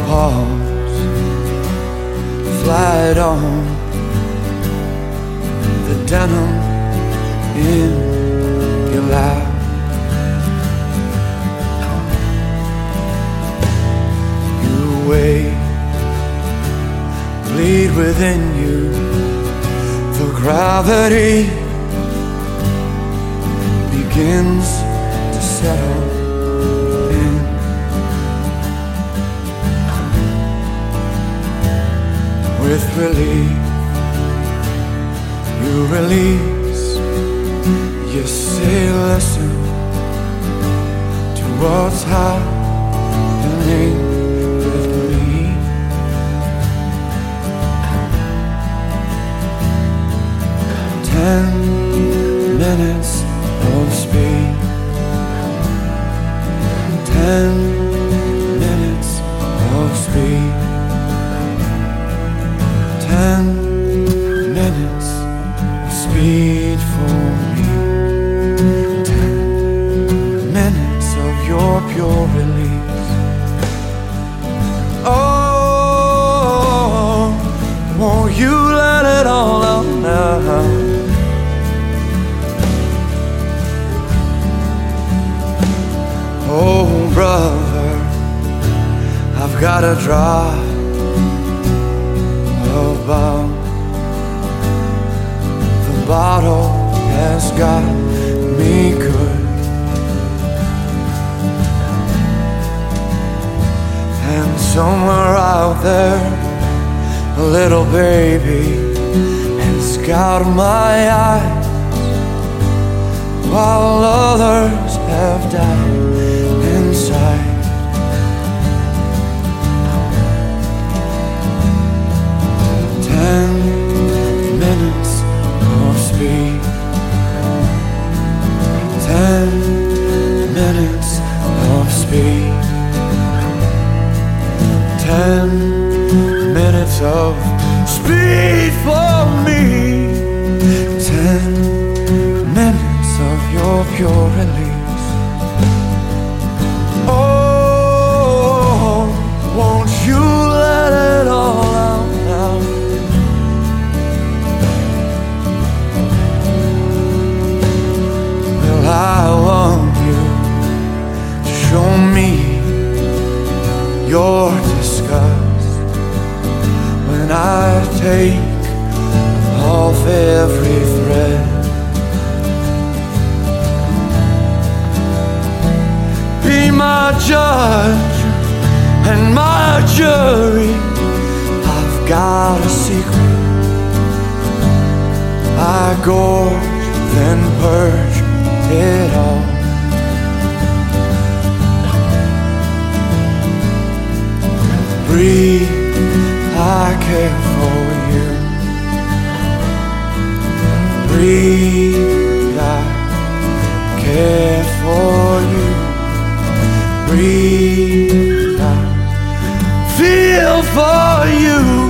pause, flight on the denim in your lap. You wait, bleed within you, the gravity begins to settle in. With relief, you release. You say, listen to what's happening with me. 10 minutes of speed, 10 minutes of speed, 10 minutes of speed for me, 10 minutes of your pure release. Oh, won't you let it all out now? Oh, brother, I've got a drop of bomb. The bottle has got me good, and somewhere out there a little baby has got my eyes, while others have died inside. 10 minutes of speed, 10 minutes of speed, 10 minutes of speed for me, 10 minutes of your pure release. Oh, won't you let it all out now? Well, I want you to show me your disgust when I take off every thread. Be my judge and my jury. I've got a secret. I gorge, then purge it all. Breathe, I care for you. Breathe, I care for you. Breathe, I feel for you.